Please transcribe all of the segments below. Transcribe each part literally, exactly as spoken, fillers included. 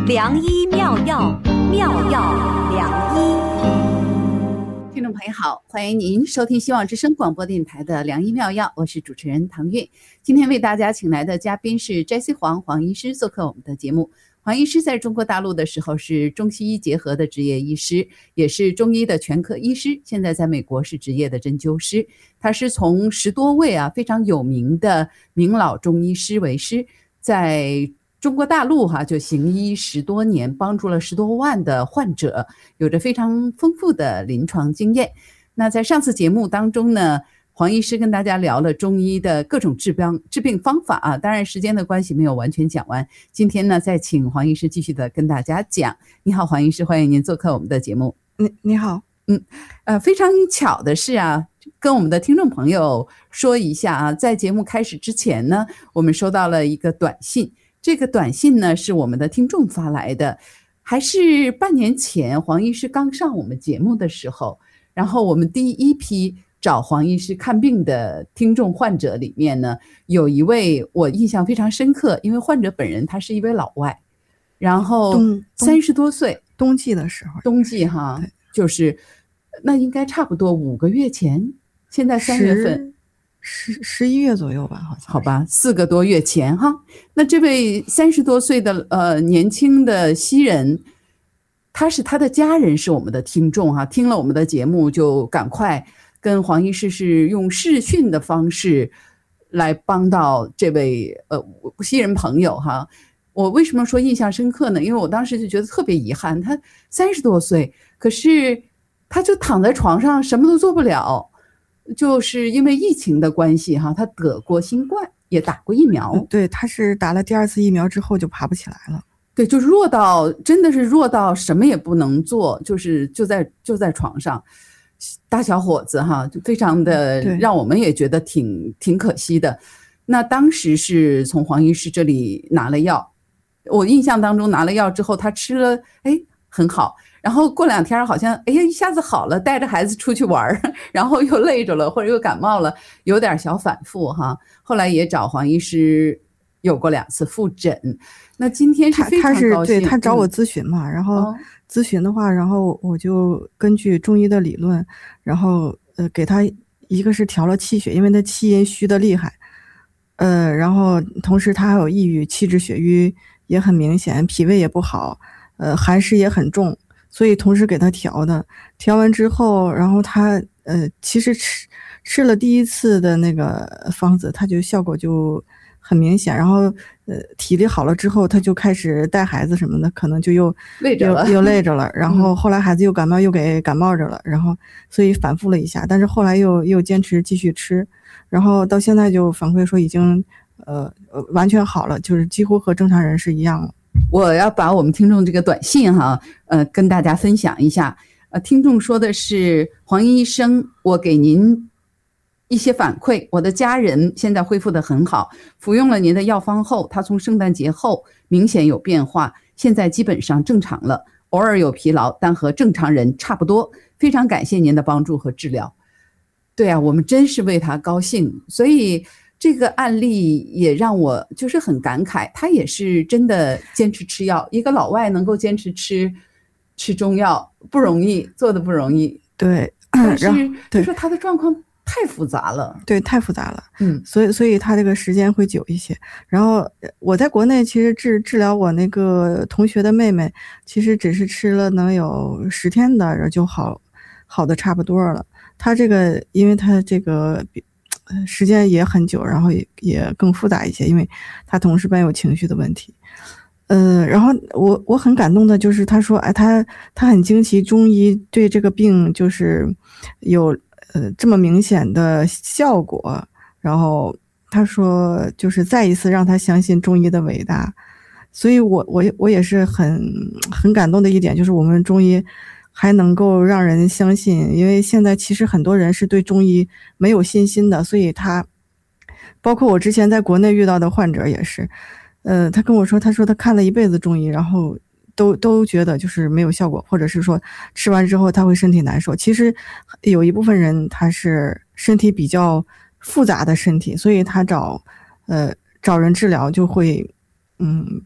良医妙药，妙药良医。 听众朋友好，欢迎您收听希望之声广播电台的良医妙药，我是主持人唐韵。今天为大家请来的嘉宾是 Jessie 黄黄医师做客我们的节目。黄医师在中国大陆的时候是中西医结合的执业医师，也是中医的全科医师，现在在美国是执业的针灸师。他是从十多位啊非常有名的名老中医师为师，在中国大陆哈、啊、就行医十多年，帮助了十多万的患者，有着非常丰富的临床经验。那在上次节目当中呢，黄医师跟大家聊了中医的各种治病治病方法啊，当然时间的关系没有完全讲完。今天呢，再请黄医师继续的跟大家讲。你好，黄医师，欢迎您做客我们的节目。 你你好， 嗯，呃，非常巧的是啊，跟我们的听众朋友说一下啊，在节目开始之前呢，我们收到了一个短信。这个短信呢是我们的听众发来的，还是半年前黄医师刚上我们节目的时候，然后我们第一批找黄医师看病的听众患者里面呢，有一位我印象非常深刻，因为患者本人他是一位老外，然后三十多岁， 冬季的时候， 冬季哈，就是那应该差不多五个月前，现在三月份。 十十一月左右吧，好像好吧，四个多月前哈。那这位三十多岁的呃年轻的西人，他是他的家人是我们的听众哈，听了我们的节目就赶快跟黄医师是用视讯的方式来帮到这位呃西人朋友哈。我为什么说印象深刻呢？因为我当时就觉得特别遗憾，他三十多岁，可是他就躺在床上什么都做不了。就是因为疫情的关系哈，他得过新冠，也打过疫苗。 嗯、对，他是打了第二次疫苗之后就爬不起来了。 对，就弱到真的是弱到什么也不能做，就是就在就在床上。大小伙子哈，就非常的让我们也觉得挺挺可惜的。那当时是从黄医师这里拿了药，我印象当中拿了药之后，他吃了，哎，很好。然后过两天好像哎呀一下子好了，带着孩子出去玩，然后又累着了或者又感冒了，有点小反复哈。后来也找黄医师有过两次复诊。那今天是非常高兴， 他是对他找我咨询嘛、嗯、然后咨询的话，然后我就根据中医的理论，然后呃给他一个是调了气血，因为他气阴虚的厉害，呃然后同时他还有抑郁，气滞血瘀也很明显，脾胃也不好，呃寒湿也很重。所以同时给他调的，调完之后，然后他呃，其实吃吃了第一次的那个方子，他就效果就很明显。然后呃，体力好了之后，他就开始带孩子什么的，可能就又累着了， 又又累着了。然后后来孩子又感冒，又给感冒着了。然后所以反复了一下，但是后来又又坚持继续吃，然后到现在就反馈说已经呃完全好了，就是几乎和正常人是一样了。 我要把我们听众这个短信哈，呃，跟大家分享一下。呃，听众说的是黄医生，我给您一些反馈，我的家人现在恢复得很好，服用了您的药方后，他从圣诞节后明显有变化，现在基本上正常了，偶尔有疲劳，但和正常人差不多。非常感谢您的帮助和治疗。对啊，我们真是为他高兴，所以。这个案例也让我就是很感慨，他也是真的坚持吃药，一个老外能够坚持吃吃中药不容易，做的不容易。 对， 但是就说他的状况太复杂了， 对，太复杂了， 嗯， 所以所以他这个时间会久一些。然后我在国内其实治治疗我那个同学的妹妹，其实只是吃了能有十天的，然后就好好的差不多了。他这个因为他这个。时间也很久，然后也也更复杂一些，因为他同时伴有情绪的问题。呃，然后我我很感动的就是他说，哎，他他很惊奇中医对这个病就是有呃这么明显的效果。然后他说，就是再一次让他相信中医的伟大。所以我我我也是很很感动的一点，就是我们中医。还能够让人相信，因为现在其实很多人是对中医没有信心的，所以他包括我之前在国内遇到的患者也是，呃，他跟我说，他说他看了一辈子中医，然后都都觉得就是没有效果，或者是说吃完之后他会身体难受。其实有一部分人他是身体比较复杂的身体，所以他找呃找人治疗就会嗯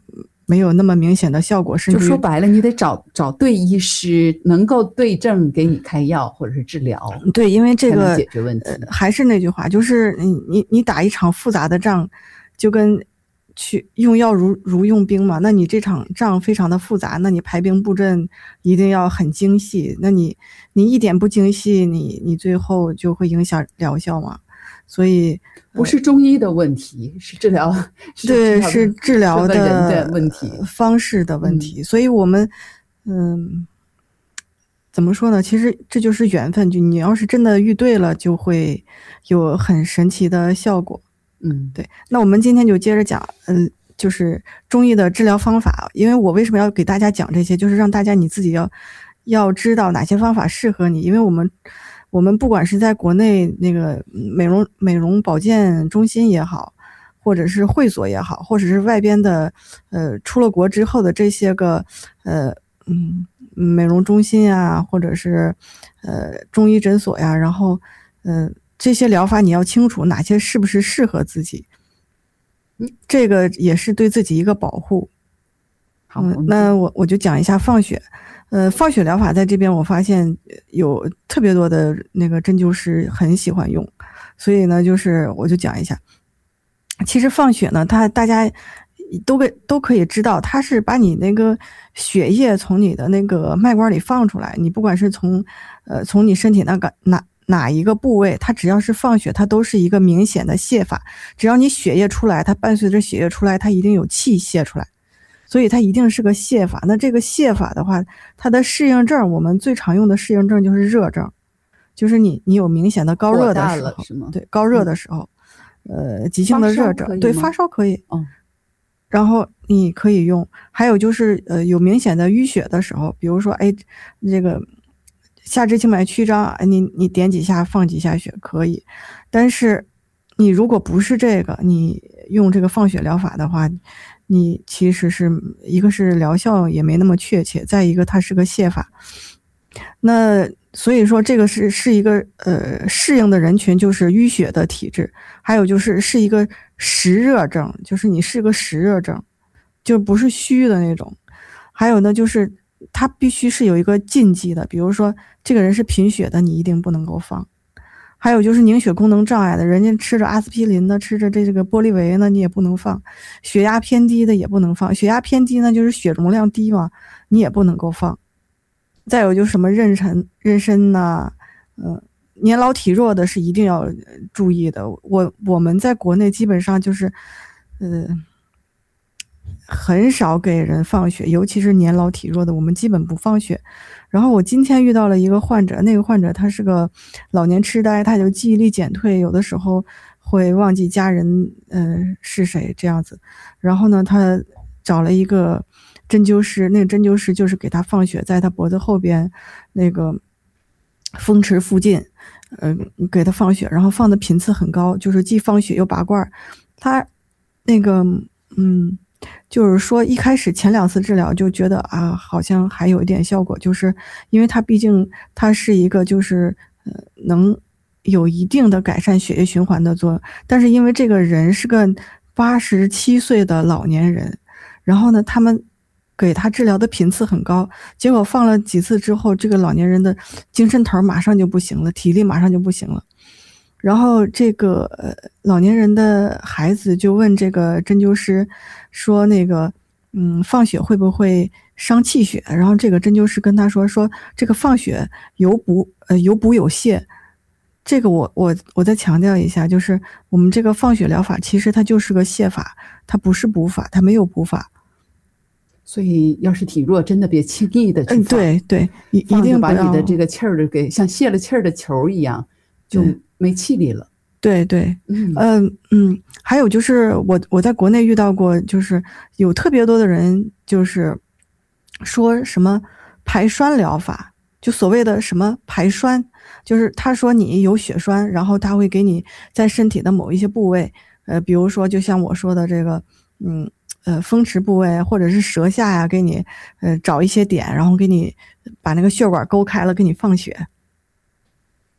没有那么明显的效果，甚至就说白了，你得找找对医师，能够对症给你开药或者是治疗。 对，因为这个解决问题、 呃、还是那句话，就是你你你打一场复杂的仗，就跟去用药如如用兵嘛。那你这场仗非常的复杂，那你排兵布阵一定要很精细。那你你一点不精细，你你最后就会影响疗效嘛。所以不是中医的问题，是治疗， 对，是治疗的人的问题， 方式的问题。嗯、所以我们，嗯，怎么说呢？其实这就是缘分，就你要是真的遇对了，就会有很神奇的效果。 嗯， 对。那我们今天就接着讲，嗯，就是中医的治疗方法。因为我为什么要给大家讲这些，就是让大家你自己要要知道哪些方法适合你，因为我们。我们不管是在国内那个美容美容保健中心也好，或者是会所也好，或者是外边的呃出了国之后的这些个呃嗯美容中心啊，或者是呃中医诊所呀，然后呃这些疗法你要清楚哪些是不是适合自己，这个也是对自己一个保护。 好， 嗯，那我我就讲一下放血。呃，放血疗法在这边我发现有特别多的那个针灸师很喜欢用，所以呢，就是我就讲一下。其实放血呢，它大家都给都可以知道，它是把你那个血液从你的那个脉管里放出来，你不管是从呃从你身体那个哪哪一个部位，它只要是放血，它都是一个明显的泄法。只要你血液出来，它伴随着血液出来，它一定有气泄出来。所以它一定是个泻法。那这个泻法的话，它的适应症，我们最常用的适应症就是热症，就是你你有明显的高热的时候， 是吗？ 对，高热的时候，嗯、呃，急性的热症，对，发烧可以， 哦， 然后你可以用。还有就是呃有明显的淤血的时候，比如说哎这个下肢静脉曲张，你你点几下放几下血可以，但是你如果不是这个，你用这个放血疗法的话，你其实是一个是疗效也没那么确切，再一个它是个泻法。那所以说这个是是一个呃适应的人群就是淤血的体质，还有就是是一个实热症，就是你是个实热症，就不是虚的那种。还有呢就是它必须是有一个禁忌的，比如说这个人是贫血的，你一定不能够放。还有就是凝血功能障碍的，人家吃着阿司匹林呢，吃着这个玻利维呢，你也不能放。血压偏低的也不能放，血压偏低呢就是血容量低嘛，你也不能够放。再有就是什么妊娠妊娠呐，嗯，年老体弱的是一定要注意的。我我们在国内基本上就是，呃，很少给人放血，尤其是年老体弱的，我们基本不放血。然后我今天遇到了一个患者，那个患者他是个老年痴呆，他就记忆力减退，有的时候会忘记家人呃是谁这样子。然后呢，他找了一个针灸师，那个针灸师就是给他放血，在他脖子后边那个风池附近，呃，给他放血，然后放的频次很高，就是既放血又拔罐。他那个嗯。就是说一开始前两次治疗就觉得啊好像还有一点效果，就是因为它毕竟它是一个就是呃能有一定的改善血液循环的作用，但是因为这个人是个八十七岁的老年人，然后呢他们给他治疗的频次很高，结果放了几次之后，这个老年人的精神头马上就不行了，体力马上就不行了。然后这个呃老年人的孩子就问这个针灸师说那个嗯放血会不会伤气血？然后这个针灸师跟他说说这个放血有补呃有补有泻。这个我我我再强调一下，就是我们这个放血疗法其实它就是个泻法，它不是补法，它没有补法。 所以要是体弱，真的别轻易的去放。 嗯，对对，一一定把你的这个气儿给像泄了气儿的球一样，就没气力了。 对对，嗯嗯嗯，还有就是我我在国内遇到过，就是有特别多的人就是说什么排栓疗法，就所谓的什么排栓，就是他说你有血栓，然后他会给你在身体的某一些部位，呃，比如说就像我说的这个，嗯呃风池部位或者是舌下呀，给你呃找一些点，然后给你把那个血管勾开了，给你放血。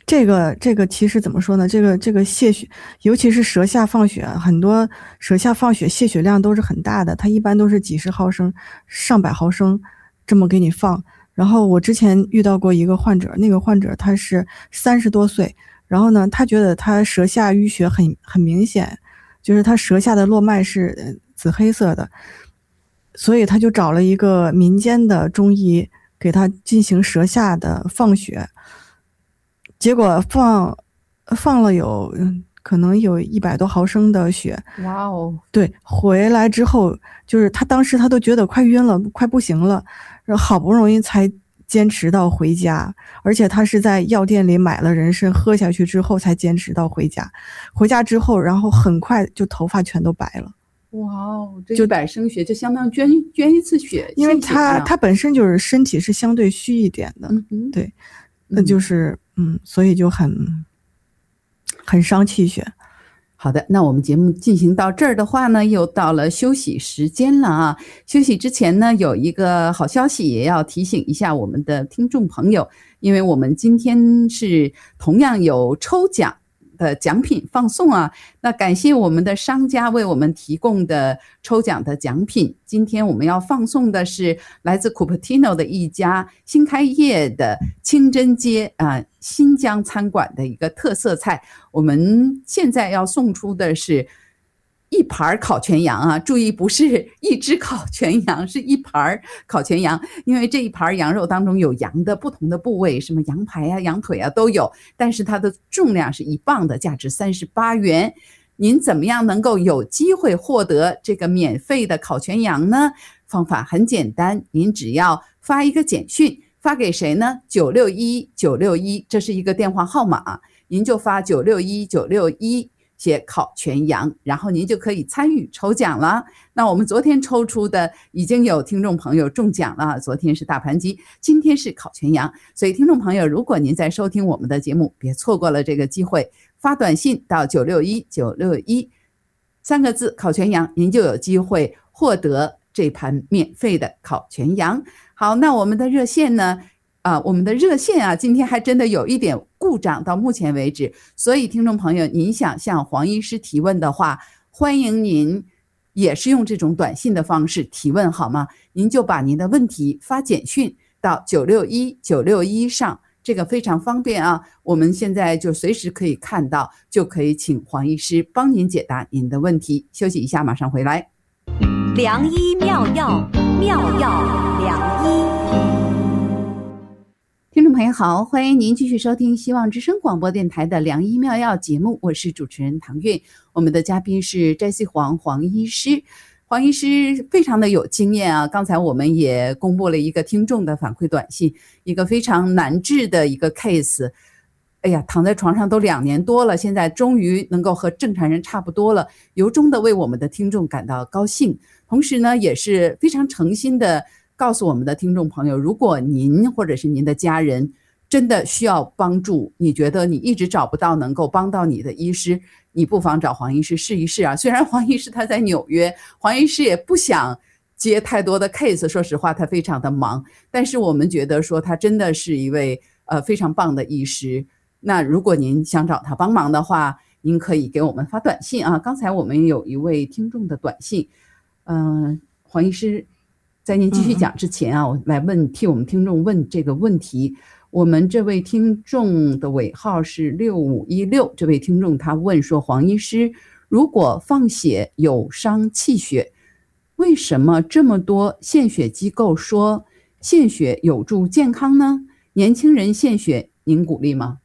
这个这个其实怎么说呢？这个这个泄血，尤其是舌下放血，很多舌下放血泄血量都是很大的，它一般都是几十毫升、上百毫升这么给你放。然后我之前遇到过一个患者，那个患者他是三十多岁，然后呢，他觉得他舌下淤血很很明显，就是他舌下的络脉是紫黑色的，所以他就找了一个民间的中医给他进行舌下的放血，结果放放了有可能有一百多毫升的血。 哇哦！ 对，回来之后就是他当时他都觉得快晕了，快不行了，然后好不容易才坚持到回家，而且他是在药店里买了人参喝下去之后才坚持到回家。回家之后，然后很快就头发全都白了。 哇哦，这一百升血就相当于捐捐一次血， 因为他他本身就是身体是相对虚一点的， 嗯、 对，那就是嗯，所以就很很伤气血。 好的，那我们节目进行到这儿的话呢，又到了休息时间了啊。休息之前呢，有一个好消息也要提醒一下我们的听众朋友，因为我们今天是同样有抽奖的奖品放送啊，那感谢我们的商家为我们提供的抽奖的奖品。今天我们要放送的是来自 Cupertino 的一家新开业的清真街啊、呃、新疆餐馆的一个特色菜。我们现在要送出的是一盘烤全羊啊，注意不是一只烤全羊，是一盘烤全羊，因为这一盘羊肉当中有羊的不同的部位，什么羊排啊、羊腿啊都有，但是它的重量是一磅的，价值三十八元。您怎么样能够有机会获得这个免费的烤全羊呢？方法很简单，您只要发一个简讯，发给谁呢？九六一九六一，这是一个电话号码，您就发九六一九六一。写烤全羊，然后您就可以参与抽奖了。那我们昨天抽出的已经有听众朋友中奖了，昨天是大盘鸡，今天是烤全羊，所以听众朋友，如果您在收听我们的节目，别错过了这个机会，发短信到九六一九六一三个字烤全羊，您就有机会获得这盘免费的烤全羊。好，那我们的热线呢？啊，我们的热线啊，今天还真的有一点故障，到目前为止，所以听众朋友，您想向黄医师提问的话，欢迎您也是用这种短信的方式提问，好吗？您就把您的问题发简讯到九六一九六一上，这个非常方便啊，我们现在就随时可以看到，就可以请黄医师帮您解答您的问题。休息一下，马上回来。 良医妙药，妙药良医。 听众朋友好，欢迎您继续收听希望之声广播电台的良医妙药节目，我是主持人唐韵，我们的嘉宾是摘西黄黄医师。黄医师非常的有经验啊，刚才我们也公布了一个听众的反馈短信，一个非常难治的一个 case， 哎呀，躺在床上都两年多了，现在终于能够和正常人差不多了，由衷的为我们的听众感到高兴，同时呢也是非常诚心的告诉我们的听众朋友，如果您或者是您的家人真的需要帮助，你觉得你一直找不到能够帮到你的医师，你不妨找黄医师试一试啊。虽然黄医师他在纽约，黄医师也不想接太多的 case， 说实话他非常的忙，但是我们觉得说他真的是一位呃非常棒的医师。那如果您想找他帮忙的话，您可以给我们发短信啊。刚才我们有一位听众的短信，嗯、呃，黄医师在您继续讲之前啊，我来问替我们听众问这个问题。我们这位听众的尾号是六五一六，这位听众他问说，黄医师，如果放血有伤气血，为什么这么多献血机构说献血有助健康呢？年轻人献血您鼓励吗？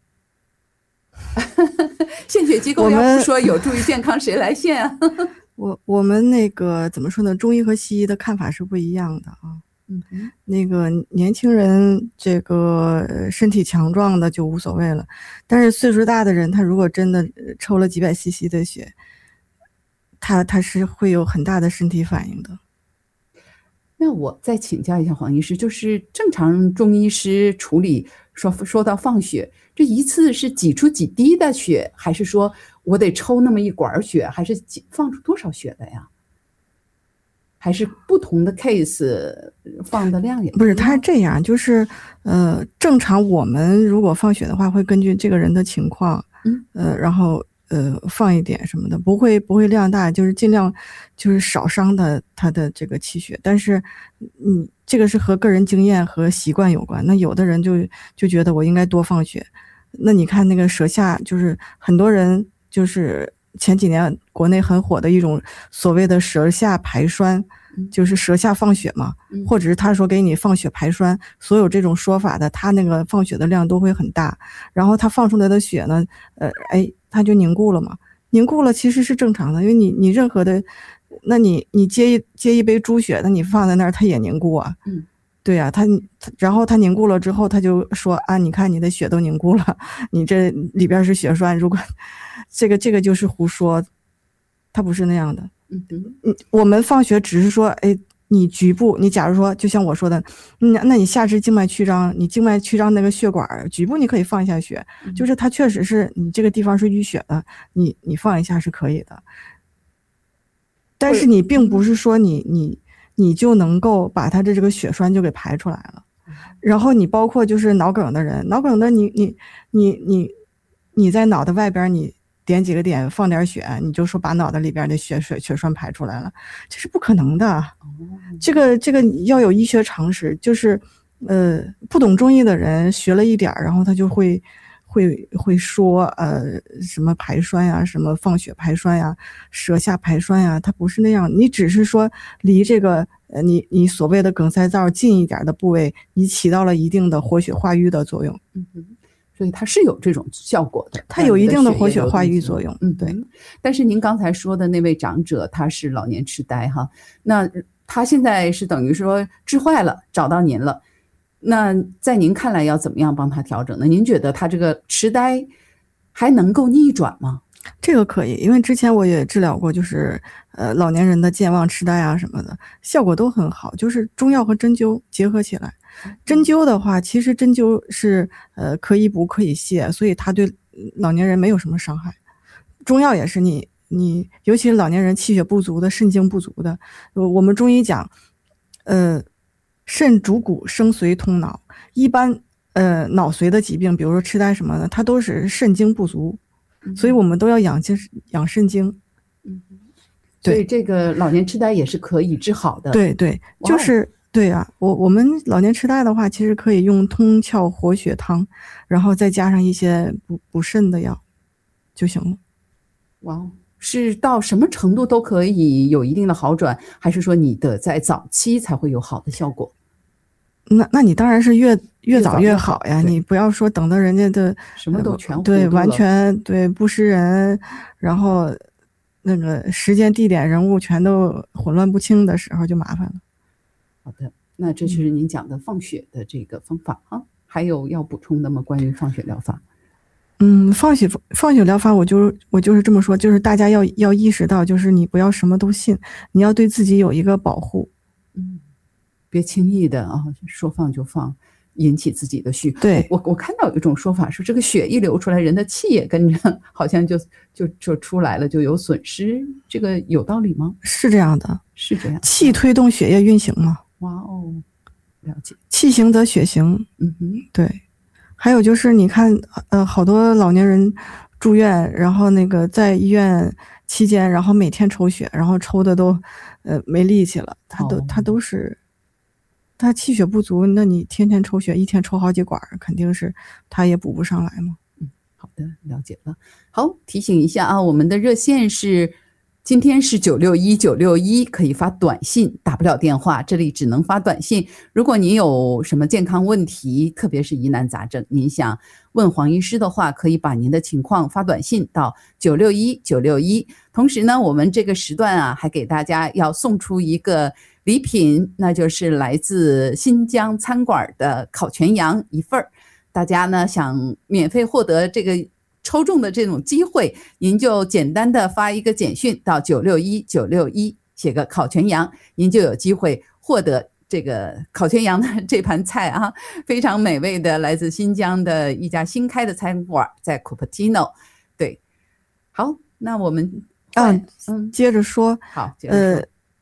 献血机构要不说有助于健康，谁来献啊？ 我我们那个怎么说呢？中医和西医的看法是不一样的啊。 嗯， 那个年轻人这个身体强壮的就无所谓了，但是岁数大的人，他如果真的抽了几百 C C 的血，他他是会有很大的身体反应的。 那我再请教一下黄医师，就是正常中医师处理说说到放血，这一次是挤出几滴的血，还是说我得抽那么一管血，还是挤放出多少血的呀？ 还是不同的 case 放的量也不是，它是这样，就是呃，正常我们如果放血的话，会根据这个人的情况， 嗯， 呃，然后呃放一点什么的，不会不会量大，就是尽量就是少伤的他的这个气血。但是，嗯，这个是和个人经验和习惯有关。那有的人就就觉得我应该多放血。那你看那个舌下，就是很多人就是前几年国内很火的一种所谓的舌下排栓。就是舌下放血嘛， 嗯、 或者是他说给你放血排栓，所有这种说法的，他那个放血的量都会很大，然后他放出来的血呢，呃，哎，它就凝固了嘛，凝固了其实是正常的，因为你你任何的，那你你接一接一杯猪血，那你放在那儿它也凝固啊， 嗯， 对啊，它然后它凝固了之后，他就说啊，你看你的血都凝固了，你这里边是血栓，如果这个这个就是胡说，它不是那样的。 嗯嗯，我们放血只是说，哎，你局部，你假如说，就像我说的，嗯，那你下肢静脉曲张，你静脉曲张那个血管局部你可以放一下血， 嗯、 就是它确实是你这个地方是淤血的，你你放一下是可以的。但是你并不是说你你你就能够把它的这个血栓就给排出来了。然后你包括就是脑梗的人，脑梗的你你你你你在脑袋外边你。点几个点放点血，你就说把脑袋里边的血水血栓排出来了，这是不可能的。哦、这个这个要有医学常识，就是呃不懂中医的人学了一点，然后他就会会会说呃什么排栓呀，什么放血排栓呀，舌下排栓呀，它不是那样。你只是说离这个呃你你所谓的梗塞灶近一点的部位，你起到了一定的活血化瘀的作用。 嗯哼。所以它是有这种效果的， 它有一定的活血化瘀作用。 嗯，对。但是您刚才说的那位长者，他是老年痴呆哈，那他现在是等于说治坏了，找到您了。那在您看来要怎么样帮他调整呢？您觉得他这个痴呆还能够逆转吗？ 这个可以，因为之前我也治疗过，就是呃老年人的健忘痴呆啊什么的，效果都很好，就是中药和针灸结合起来。针灸的话，其实针灸是呃可以补可以泻，所以它对老年人没有什么伤害。中药也是你你，尤其是老年人气血不足的、肾精不足的，我们中医讲，呃，肾主骨，生髓通脑。一般呃脑髓的疾病，比如说痴呆什么的，它都是肾精不足，所以我们都要养精养肾精。 嗯，所以这个老年痴呆也是可以治好的。 对对，就是。对啊，我我们老年痴呆的话，其实可以用通窍活血汤，然后再加上一些补补肾的药就行了。 哇，是到什么程度都可以有一定的好转，还是说你的在早期才会有好的效果？ 那那你当然是越越早越好呀，你不要说等到人家的什么都全糊对完全对不识人，然后那个时间地点人物全都混乱不清的时候就麻烦了。 好的，那这是您讲的放血的这个方法啊，还有要补充的吗？关于放血疗法？ 嗯，放血放血疗法，我就我就是这么说，就是大家要要意识到，就是你不要什么都信，你要对自己有一个保护。 嗯，别轻易的啊，说放就放，引起自己的虚。 对， 我我看到有一种说法说，这个血一流出来，人的气也跟着好像就就就出来了，就有损失，这个有道理吗？ 是这样的， 是这样， 气推动血液运行嘛。 哇哦，了解。 气行则血行。 嗯哼， 对。还有就是你看，呃，好多老年人住院，然后那个在医院期间，然后每天抽血，然后抽的都，呃，没力气了。他都、哦、他都是，他气血不足，那你天天抽血，一天抽好几管，肯定是他也补不上来嘛。 嗯，好的，了解了。好，提醒一下啊，我们的热线是。今天是九六一九六一，可以发短信，打不了电话，这里只能发短信。如果您有什么健康问题，特别是疑难杂症，您想问黄医师的话，可以把您的情况发短信到九六一九六一。同时呢，我们这个时段啊，还给大家要送出一个礼品，那就是来自新疆餐馆的烤全羊一份儿。大家呢想免费获得这个抽中的这种机会，您就简单的发一个简讯到九六一九六一，写个烤全羊，您就有机会获得这个烤全羊的这盘菜啊，非常美味的，来自新疆的一家新开的餐馆，在 Cupertino。 对，好，那我们啊，嗯，接着说， 好，接着说。 呃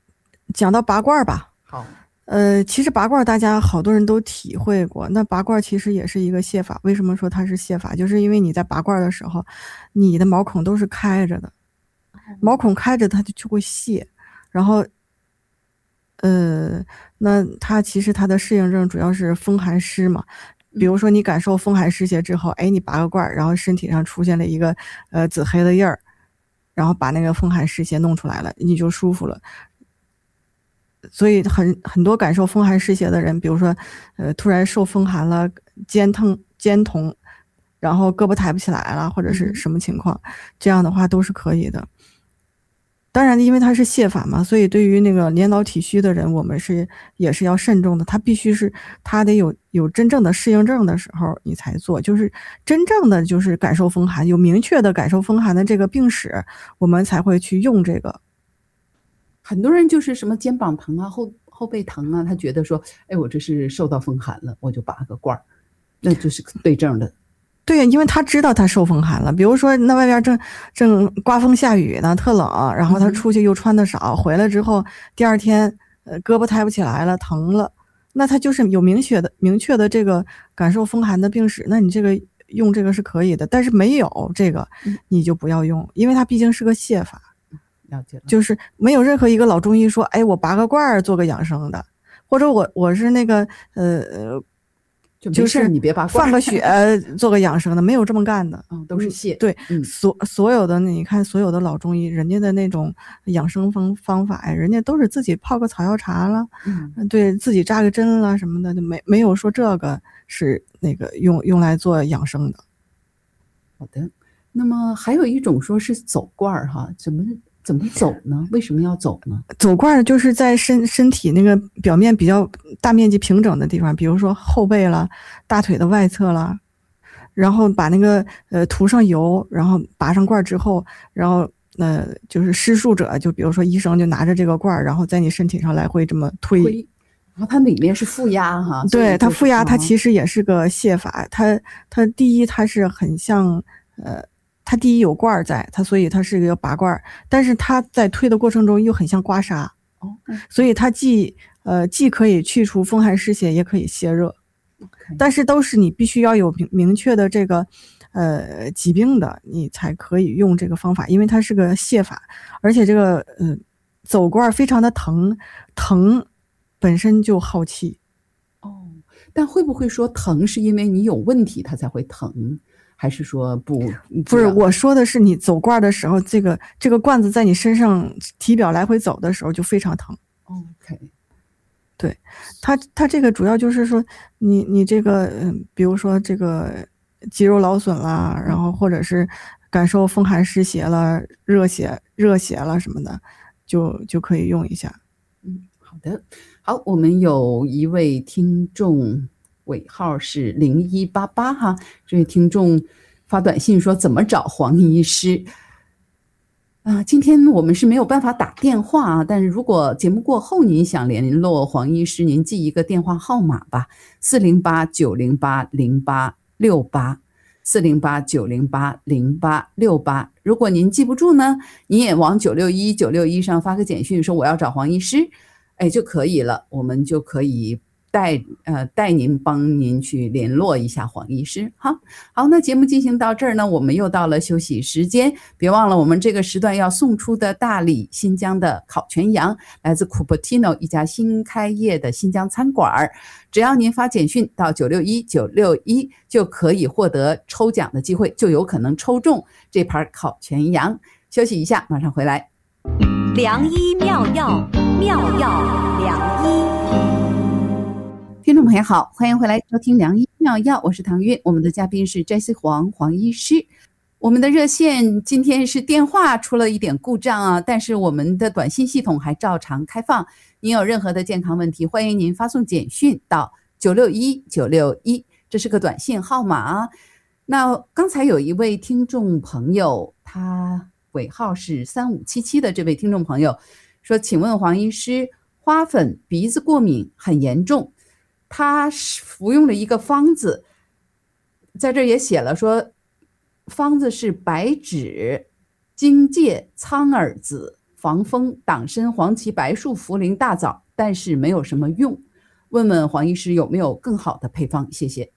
讲到拔罐吧。 好。 呃，其实拔罐大家好多人都体会过，那拔罐其实也是一个泻法。为什么说它是泻法？就是因为你在拔罐的时候，你的毛孔都是开着的，毛孔开着它就就会泻，然后，呃，那它其实它的适应症主要是风寒湿嘛。比如说你感受风寒湿邪之后，哎，你拔个罐，然后身体上出现了一个呃紫黑的印儿，然后把那个风寒湿邪弄出来了，你就舒服了。所以很很多感受风寒湿邪的人，比如说，呃，突然受风寒了，肩疼、肩痛，然后胳膊抬不起来了，或者是什么情况，嗯、这样的话都是可以的。当然，因为它是泻法嘛，所以对于那个年老体虚的人，我们是也是要慎重的。他必须是他得有有真正的适应症的时候你才做，就是真正的就是感受风寒，有明确的感受风寒的这个病史，我们才会去用这个。 很多人就是什么肩膀疼啊、后后背疼啊，他觉得说，哎，我这是受到风寒了，我就拔个罐儿，那就是对症的。 对呀，因为他知道他受风寒了。比如说，那外边正正刮风下雨呢，特冷，然后他出去又穿的少，嗯、回来之后第二天，呃，胳膊抬不起来了，疼了，那他就是有明确的明确的这个感受风寒的病史，那你这个用这个是可以的。但是没有这个，你就不要用，因为它毕竟是个泻法。 了解了， 就是没有任何一个老中医说，哎，我拔个罐儿做个养生的，或者我我是那个呃， 就是你别拔罐放个血做个养生的，没有这么干的， 嗯，都是泻。 对， 嗯、 所所有的你看所有的老中医，人家的那种养生方方法呀，人家都是自己泡个草药茶了，嗯，对自己扎个针了什么的，就没没有说这个是那个用用来做养生的。 好的，那么还有一种说是走罐儿哈，怎么？怎么走呢？为什么要走呢？ 走罐就是在身身体那个表面比较大面积平整的地方，比如说后背了、大腿的外侧了，然后把那个呃涂上油，然后拔上罐之后，然后呃就是施术者，就比如说医生就拿着这个罐，然后在你身体上来回这么推， 推然后它里面是负压哈， 对，它负压，它其实也是个泻法，它它第一它是很像呃。它第一有罐在，它所以它是一个拔罐，但是它在推的过程中又很像刮痧， 哦， 所以它既呃既可以去除风寒湿邪，也可以泻热， okay. 但是都是你必须要有明明确的这个呃疾病的，你才可以用这个方法，因为它是个泻法，而且这个呃走罐非常的疼，疼本身就耗气。 哦，但会不会说疼是因为你有问题它才会疼？还是说不不是，我说的是你走罐的时候，这个这个罐子在你身上体表来回走的时候就非常疼。 OK， 对，它它这个主要就是说你你这个嗯，比如说这个肌肉劳损啦，然后或者是感受风寒湿邪了、热血热血了什么的，就就可以用一下。 嗯，好的，好，我们有一位听众。尾号是零一八八哈，这位听众发短信说怎么找黄医师啊？今天我们是没有办法打电话啊，但是如果节目过后您想联络黄医师，您记一个电话号码吧，四零八九零八零八六八，四零八九零八零八六八。如果您记不住呢，您也往九六一九六一上发个简讯说我要找黄医师，哎就可以了，我们就可以。带呃带您帮您去联络一下黄医师哈。好，那节目进行到这儿呢，我们又到了休息时间，别忘了我们这个时段要送出的大礼，新疆的烤全羊，来自 Cupertino 一家新开业的新疆餐馆，只要您发简讯到九六一九六一就可以获得抽奖的机会，就有可能抽中这盘烤全羊。休息一下，马上回来。 良医妙药，妙药良医。 听众朋友好，欢迎回来收听良医妙药，我是唐韵，我们的嘉宾是摘西黄黄医师。我们的热线今天是电话出了一点故障啊，但是我们的短信系统还照常开放。您有任何的健康问题，欢迎您发送简讯到九六一九六一，这是个短信号码啊。那刚才有一位听众朋友，他尾号是三五七七的这位听众朋友说，请问黄医师，花粉鼻子过敏很严重，他服用了一个方子，在这也写了说方子是白芷、荆芥、苍耳子防风、党参、黄芪、白术、茯苓、大枣，但是没有什么用。问问黄医师有没有更好的配方？谢谢。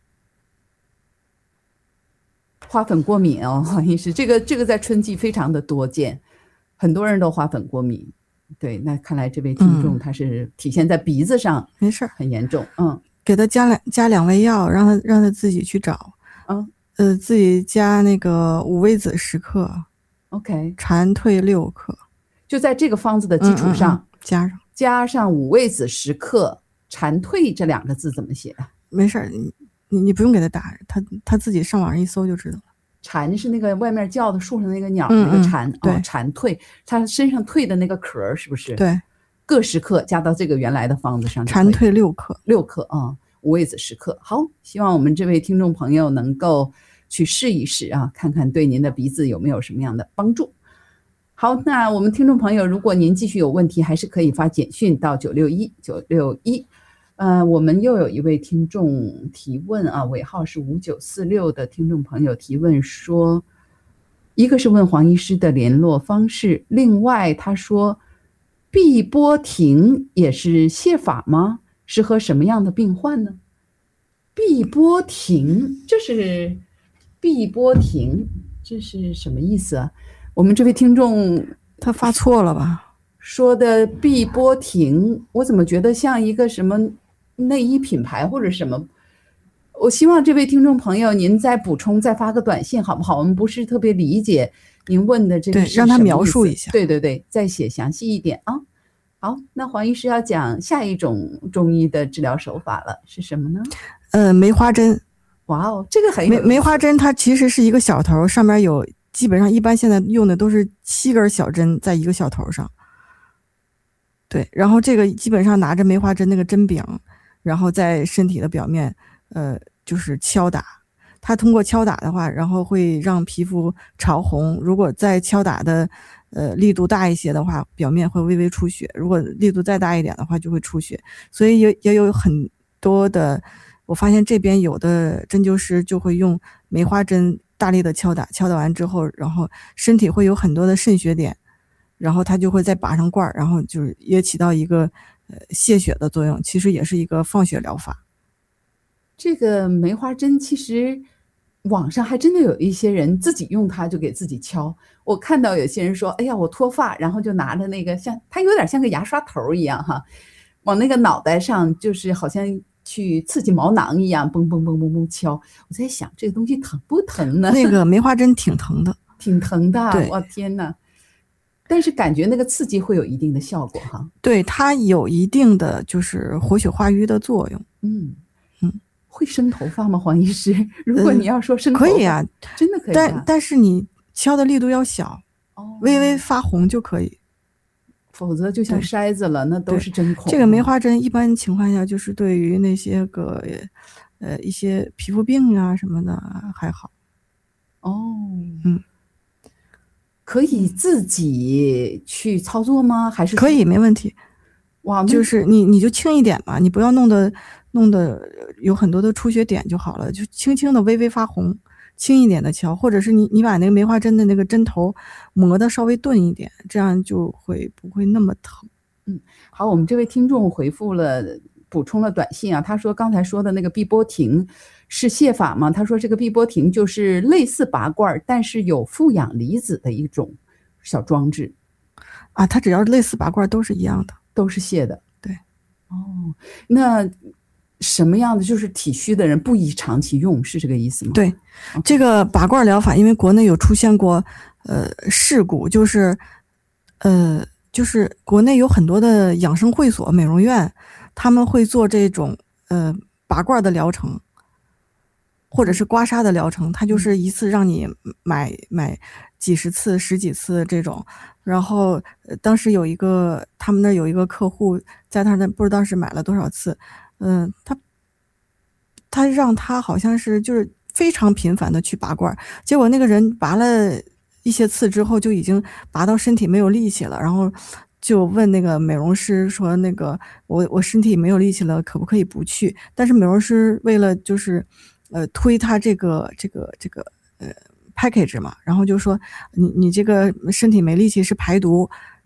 花粉过敏哦，黄医师，这个这个在春季非常的多见，很多人都花粉过敏。对，那看来这位听众他是体现在鼻子上， 没事， 很严重。嗯， 给他加两加两味药，让他让他自己去找。 嗯， 呃，自己加那个五味子十克 ，OK， 蝉蜕六克， 就在这个方子的基础上、 嗯嗯嗯、加上加上五味子十克，蝉蜕这两个字怎么写？ 没事，你你你不用给他打，他他自己上网上一搜就知道了。 蝉是那个外面叫的树上那个鸟、 嗯、 那个蝉， 对、 哦，蝉蜕，它身上蜕的那个壳是不是？ 对， 各十克加到这个原来的方子上。 蝉蜕六克， 六克啊，五味子十克。好，希望我们这位听众朋友能够去试一试啊，看看对您的鼻子有没有什么样的帮助。好，那我们听众朋友，如果您继续有问题，还是可以发简讯到九六一九六一。呃，我们又有一位听众提问啊，尾号是五九四六的听众朋友提问说，一个是问黄医师的联络方式，另外他说碧波亭也是泻法吗？适合什么样的病患呢？碧波亭，这是碧波亭，这是什么意思啊？我们这位听众他发错了吧？ 说的碧波亭，我怎么觉得像一个什么内衣品牌或者什么？我希望这位听众朋友您再补充，再发个短信好不好？我们不是特别理解您问的这个是什么意思， 对，让他描述一下。 对对对，再写详细一点啊。好，那黄医师要讲下一种中医的治疗手法了，是什么呢？ 呃，梅花针。 哇哦，这个很有意思。 梅梅花针它其实是一个小头，上面有基本上一般现在用的都是七根小针在一个小头上。对，然后这个基本上拿着梅花针那个针柄，然后在身体的表面，呃，就是敲打。它通过敲打的话，然后会让皮肤潮红。如果再敲打的，呃，力度大一些的话，表面会微微出血；如果力度再大一点的话，就会出血。所以也也有很多的，我发现这边有的针灸师就会用梅花针大力的敲打，敲打完之后，然后身体会有很多的渗血点。然后它就会再拔上罐，然后就是也起到一个呃泄血的作用，其实也是一个放血疗法。 这个梅花针其实网上还真的有一些人自己用它就给自己敲。我看到有些人说，哎呀，我脱发，然后就拿着那个像它有点像个牙刷头一样哈，往那个脑袋上就是好像去刺激毛囊一样，嘣嘣嘣嘣嘣敲。我在想这个东西疼不疼呢？ 那个梅花针挺疼的， 挺疼的。 对， 哇天哪！但是感觉那个刺激会有一定的效果哈。 对，它有一定的就是活血化瘀的作用。 嗯嗯， 会生头发吗，黄医师？如果你要说生头发， 呃、可以啊， 真的可以、啊。 但但是你敲的力度要小， 哦， 微微发红就可以， 否则就像筛子了，那都是针孔。 这个梅花针一般情况下就是对于那些个呃一些皮肤病啊什么的还好。 哦， 嗯。 可以自己去操作吗？还是可以，没问题。 哇， 就是你你就轻一点嘛，你不要弄得弄得有很多的出血点就好了，就轻轻的微微发红，轻一点的敲，或者是你你把那个梅花针的那个针头磨得稍微钝一点，这样就会不会那么疼。 嗯，好，我们这位听众回复了。补充了短信啊，他说刚才说的那个碧波亭是泻法吗？他说这个碧波亭就是类似拔罐，但是有负氧离子的一种小装置啊，它只要类似拔罐都是一样的， 都是泻的。 对， 哦，那什么样的就是体虚的人不宜长期用，是这个意思吗？ 对， okay. 这个拔罐疗法，因为国内有出现过呃事故，就是呃就是国内有很多的养生会所、美容院。他们会做这种呃拔罐的疗程，或者是刮痧的疗程，它就是一次让你买买几十次、十几次这种。然后、呃、当时有一个他们那有一个客户在他那不知道是买了多少次，嗯、呃，他他让他好像是就是非常频繁的去拔罐，结果那个人拔了一些次之后就已经拔到身体没有力气了，然后。就问那个美容师说，那个我我身体没有力气了，可不可以不去？但是美容师为了就是呃推他这个这个这个呃 package 嘛，然后就说你你这个身体没力气是排毒，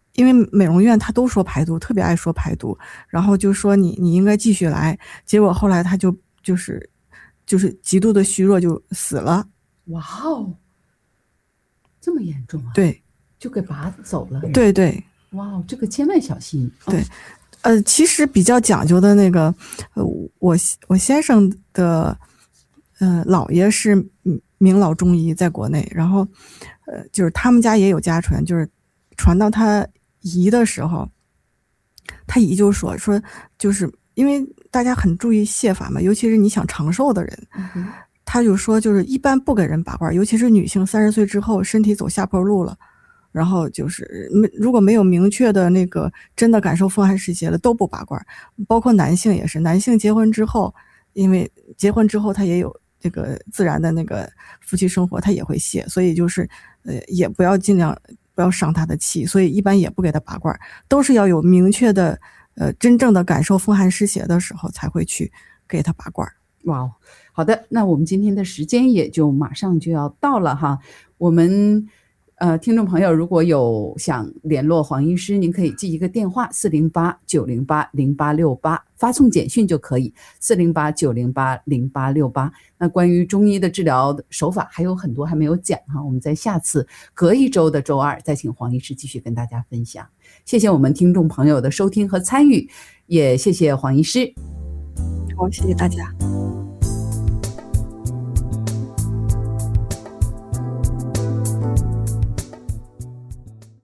因为美容院他都说排毒，特别爱说排毒，然后就说你你应该继续来，结果后来他就就是就是极度的虚弱就死了。 哇哦，这么严重啊？ 对， 就给拔走了。 对对， 哇哦，这个千万小心。 对，呃，其实比较讲究的那个，呃，我我先生的，呃，姥爷是名老中医，在国内，然后，呃，就是他们家也有家传，就是传到他姨的时候，他姨就说说，就是因为大家很注意泻法嘛，尤其是你想长寿的人， 嗯、 他就说就是一般不给人拔罐，尤其是女性三十岁之后身体走下坡路了。然后就是如果没有明确的那个真的感受风寒湿邪了都不拔罐，包括男性也是，男性结婚之后，因为结婚之后他也有这个自然的那个夫妻生活，他也会泄，所以就是呃也不要尽量不要伤他的气，所以一般也不给他拔罐，都是要有明确的呃真正的感受风寒湿邪的时候才会去给他拔罐。 哇哦，好的，那我们今天的时间也就马上就要到了哈，我们呃，听众朋友，如果有想联络黄医师，您可以记一个电话四零八九零八零八六八，发送简讯就可以四零八九零八零八六八。那关于中医的治疗手法还有很多还没有讲哈，我们在下次隔一周的周二再请黄医师继续跟大家分享。谢谢我们听众朋友的收听和参与，也谢谢黄医师。 好，谢谢大家。